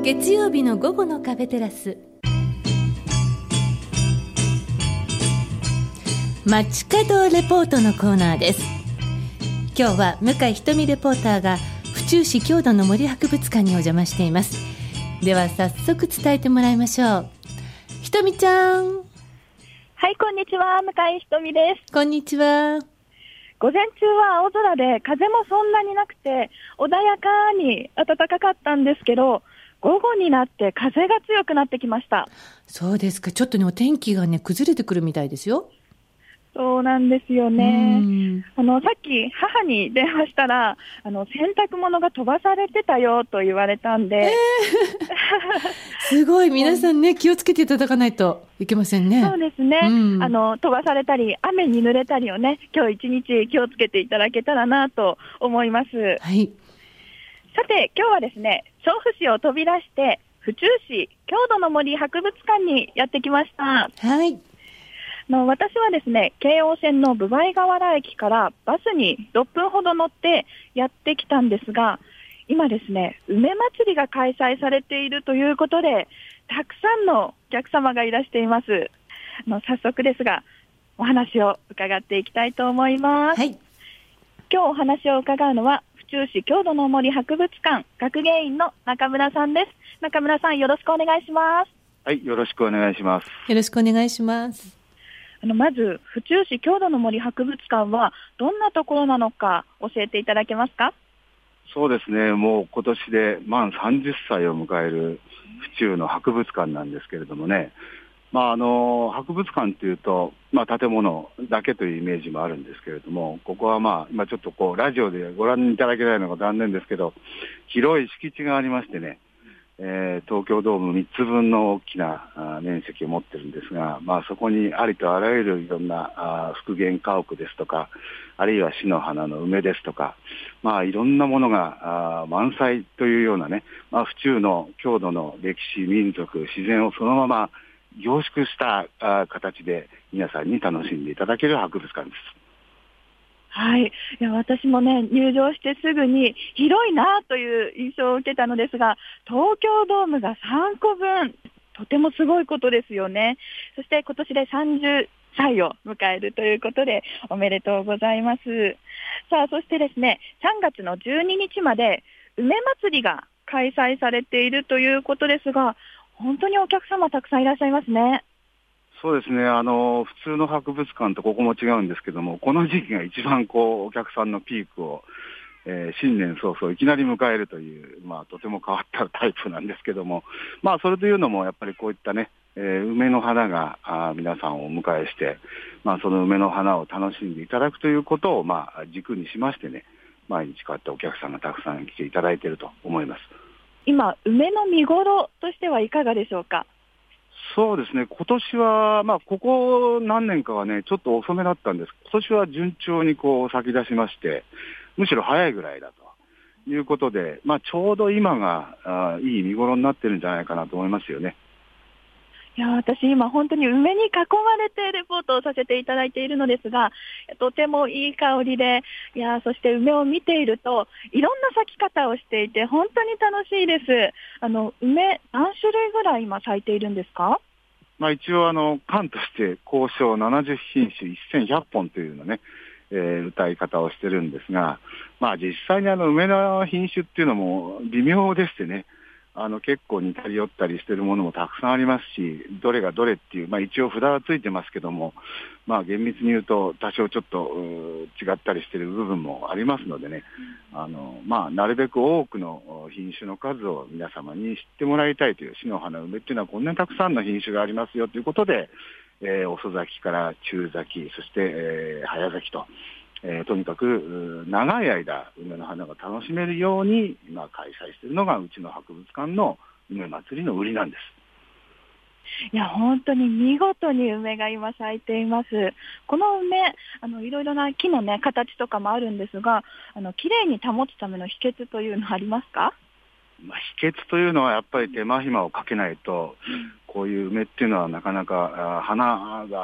月曜日の午後のカフェテラス、街角レポートのコーナーです。今日は向井ひとみレポーターが府中市郷土の森博物館にお邪魔しています。では早速伝えてもらいましょう。ひとみちゃん。 はい、こんにちは、向井ひとみです。 こんにちは。 午前中は青空で風もそんなになくて穏やかに暖かかったんですけど、午後になって風が強くなってきました。 そうですか。ちょっとね、お天気がね、崩れてくるみたいですよ。 そうなんですよね。さっき母に電話したら洗濯物が飛ばされてたよと言われたんで、 すごい。皆さんね、気をつけていただかないといけませんね。 そうですね、飛ばされたり雨に濡れたりをね、今日一日気をつけていただけたらなと思います。 はい。 さて今日はですね、調布市を飛び出して府中市郷土の森博物館にやってきました。 はい。 私はですね、京王線の分倍河原駅からバスに6分ほど乗ってやってきたんですが、今ですね、梅祭りが開催されているということで、たくさんのお客様がいらしています。早速ですが、お話を伺っていきたいと思います。 はい。 今日お話を伺うのは、府中市郷土の森博物館学芸員の中村さんです。中村さん、よろしくお願いします。 はい、よろしくお願いします。 よろしくお願いします。 まず府中市郷土の森博物館はどんなところなのか教えていただけますか？ そうですね、もう今年で満30歳を迎える府中の博物館なんですけれどもね、博物館というと、建物だけというイメージもあるんですけれども、ここは今ちょっとラジオでご覧いただけないのが残念ですけど、広い敷地がありましてね、東京ドーム3つ分の大きな面積を持ってるんですが、そこにありとあらゆるいろんな復元家屋ですとか、あるいは市の花の梅ですとか、いろんなものが満載というようなね、府中の郷土の歴史、民族、自然をそのまま凝縮した形で皆さんに楽しんでいただける博物館です。 はい。いや、私もね、入場してすぐに広いなという印象を受けたのですが、東京ドームが3個分、とてもすごいことですよね。そして今年で30歳を迎えるということで、おめでとうございます。さあ、そしてですね、3月の12日まで梅祭りが開催されているということですが、本当にお客様たくさんいらっしゃいますね。 そうですね、普通の博物館とここも違うんですけども、この時期が一番お客さんのピークを、新年早々いきなり迎えるという、とても変わったタイプなんですけども、それというのもやっぱりこういったね、梅の花が皆さんをお迎えして、その梅の花を楽しんでいただくということを軸にしましてね、毎日こうやってお客さんがたくさん来ていただいていると思います。 今、梅の見頃としてはいかがでしょうか？ そうですね、今年は、ここ何年かはね、ちょっと遅めだったんです。今年は順調に咲き出しまして、むしろ早いぐらいだということで、ちょうど今がいい見頃になってるんじゃないかなと思いますよね。 いや、私今本当に梅に囲まれてレポートをさせていただいているのですが、とてもいい香りで、そして梅を見ているといろんな咲き方をしていて本当に楽しいです。梅何種類ぐらい今咲いているんですか？ 一応館として交渉70品種1100本というのね、歌い方をしてるんですが、実際に梅の品種っていうのも微妙でしてね、結構似たり寄ったりしてるものもたくさんありますし、どれがどれっていう、一応札はついてますけども、厳密に言うと多少ちょっと違ったりしてる部分もありますのでね、なるべく多くの品種の数を皆様に知ってもらいたいという、市の花梅っていうのはこんなにたくさんの品種がありますよということで、遅咲きから中咲き、そして、早咲きと、とにかく長い間梅の花が楽しめるように今開催しているのがうちの博物館の梅祭りの売りなんです。 いや、本当に見事に梅が今咲いています。この梅、いろいろな木のね、形とかもあるんですが、綺麗に保つための秘訣というのはありますか？ 秘訣というのはやっぱり手間暇をかけないと、こういう梅っていうのはなかなか花が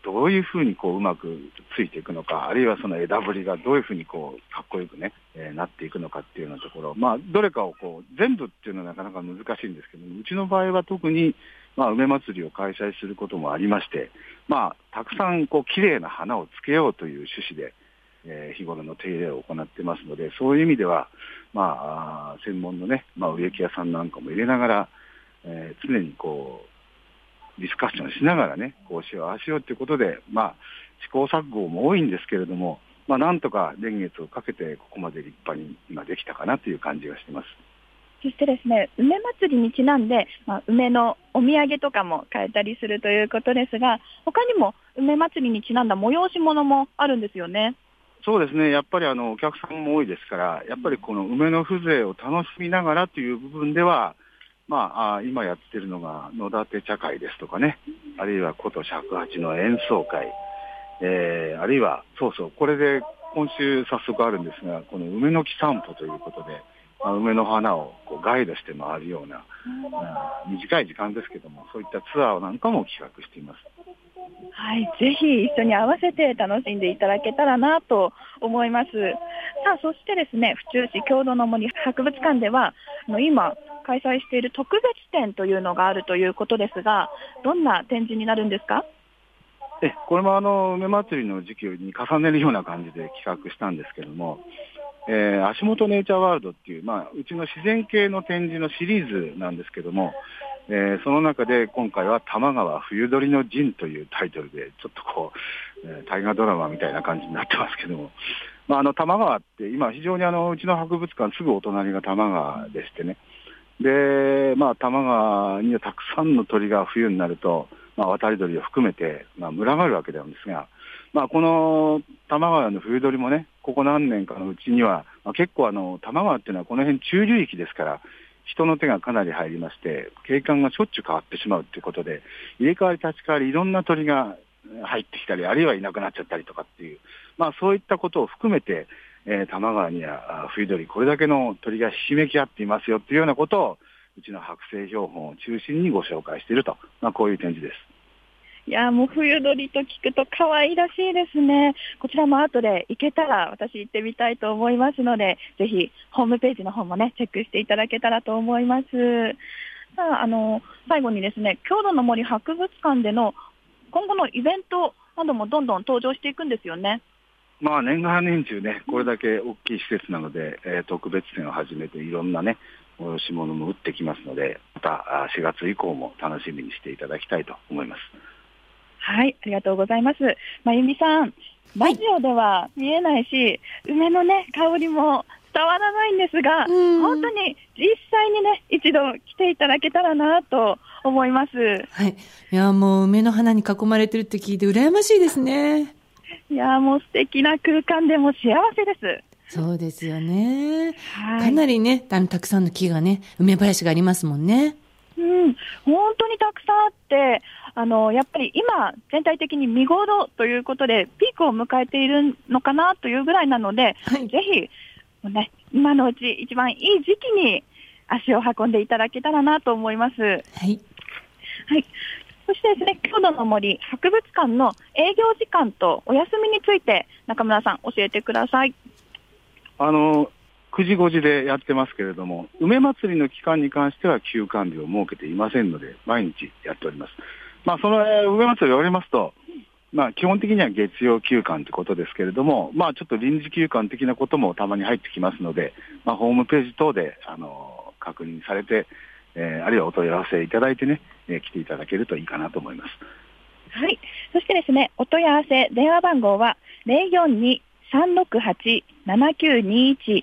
どういうふうにうまくついていくのか、あるいはその枝ぶりがどういうふうにかっこよくね、なっていくのかっていうようなところ、どれかを全部っていうのはなかなか難しいんですけども、うちの場合は特に、梅祭りを開催することもありまして、たくさん綺麗な花をつけようという趣旨で、日頃の手入れを行ってますので、そういう意味では、専門のね、植木屋さんなんかも入れながら、常にディスカッションしながらね、こうしよう、ああしようということで、試行錯誤も多いんですけれども、なんとか年月をかけてここまで立派に今できたかなという感じがしています。 そしてですね、梅祭りにちなんで、梅のお土産とかも買えたりするということですが、他にも梅祭りにちなんだ催し物もあるんですよね。 そうですね、やっぱりお客さんも多いですから、やっぱりこの梅の風情を楽しみながらという部分では、今やってるのが野立茶会ですとかね、あるいは琴尺八の演奏会、あるいは、これで今週早速あるんですが、この梅の木散歩ということで、梅の花をガイドして回るような、短い時間ですけども、そういったツアーなんかも企画しています。 はい、ぜひ一緒に合わせて楽しんでいただけたらなと思います。さあ、そしてですね、府中市郷土の森博物館では今開催している特別展というのがあるということですが、どんな展示になるんですか？ これも梅祭りの時期に重ねるような感じで企画したんですけども、足元ネイチャーワールドっていう、うちの自然系の展示のシリーズなんですけども、その中で今回は多摩川冬鳥の陣というタイトルで、ちょっと大河ドラマみたいな感じになってますけども、多摩川って今非常にうちの博物館すぐお隣が多摩川でしてね、で、多摩川にはたくさんの鳥が冬になると、渡り鳥を含めて、群がるわけなんですが、この多摩川の冬鳥もね、ここ何年かのうちには、結構多摩川っていうのはこの辺中流域ですから、人の手がかなり入りまして、景観がしょっちゅう変わってしまうということで、入れ替わり立ち替わりいろんな鳥が入ってきたり、あるいはいなくなっちゃったりとかっていう、そういったことを含めて、多摩川には冬鳥、これだけの鳥がひしめき合っていますよというようなことを、うちの剥製標本を中心にご紹介していると、こういう展示です。 いや、もう冬鳥と聞くと可愛らしいですね。こちらも後で行けたら私行ってみたいと思いますので、ぜひホームページの方もね、チェックしていただけたらと思います。さあ、最後にですね、郷土の森博物館での今後のイベントなどもどんどん登場していくんですよね。 年がら年中ね、これだけ大きい施設なので、特別展を始めていろんなね、催し物も打ってきますので、また4月以降も楽しみにしていただきたいと思います。 はい、ありがとうございます。まゆみさん、ラジオでは見えないし、梅のね、香りも伝わらないんですが、本当に実際にね、一度来ていただけたらなと思います。 はい。いや、もう梅の花に囲まれてるって聞いて羨ましいですね。 いや、もう素敵な空間でも幸せです。 そうですよね。 はい、 かなりね、たくさんの木がね、梅林がありますもんね。 本当にたくさんあって、やっぱり今、全体的に見頃ということで、ピークを迎えているのかなというぐらいなので、 はい、 ぜひ、ね、今のうち一番いい時期に足を運んでいただけたらなと思います。はい。はい。そしてですね、郷土の森博物館の営業時間とお休みについて、中村さん、教えてください。 9時5時でやってますけれども、梅祭りの期間に関しては休館日を設けていませんので、毎日やっております。その梅祭りを言われますと、基本的には月曜休館ということですけれども、ちょっと臨時休館的なこともたまに入ってきますので、ホームページ等で、確認されて、あるいはお問い合わせいただいてね、来ていただけるといいかなと思います。 はい。そしてですね、お問い合わせ、電話番号は 042-368-7921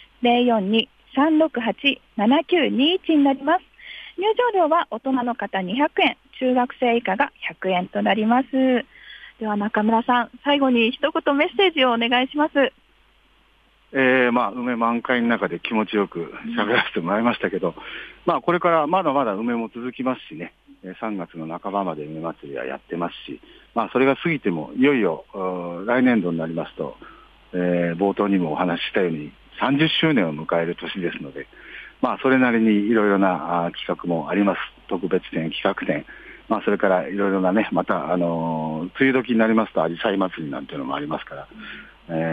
042-368-7921 になります。入場料は大人の方200円、中学生以下が100円となります。では中村さん、最後に一言メッセージをお願いします。 梅満開の中で気持ちよく喋らせてもらいましたけど、これからまだまだ梅も続きますしね、3月の半ばまで梅祭りはやってますし、それが過ぎてもいよいよ来年度になりますと、冒頭にもお話ししたように30周年を迎える年ですので、それなりにいろいろな企画もあります。特別展、企画展、 それからいろいろなね、また、梅雨時になりますと、アジサイ祭りなんていうのもありますから、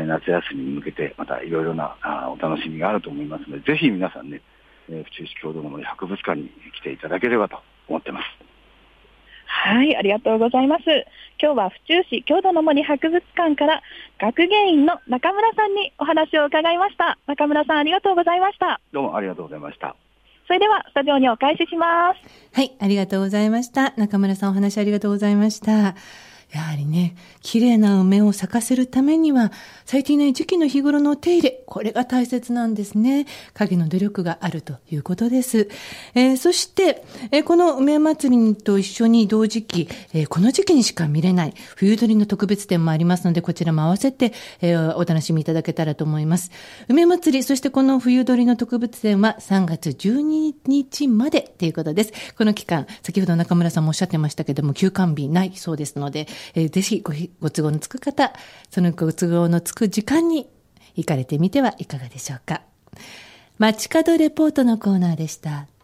夏休みに向けて、またいろいろなお楽しみがあると思いますので、ぜひ皆さんね、府中市郷土の森博物館に来ていただければと思ってます。 はい、ありがとうございます。今日は府中市郷土の森博物館から学芸員の中村さんにお話を伺いました。中村さん、ありがとうございました。 どうもありがとうございました。 それではスタジオにお返しします。 はい、ありがとうございました。中村さん、お話ありがとうございました。やはりね、綺麗な梅を咲かせるためには、咲いていない時期の日頃のお手入れ、これが大切なんですね。影の努力があるということです。そして、この梅祭りと一緒に同時期、この時期にしか見れない冬鳥の特別展もありますので、こちらも合わせて、お楽しみいただけたらと思います。梅祭り、そしてこの冬鳥の特別展は3月12日までということです。この期間、先ほど中村さんもおっしゃってましたけども、休館日ないそうですので、ぜひご都合のつく方、そのご都合のつく時間に行かれてみてはいかがでしょうか。街角レポートのコーナーでした。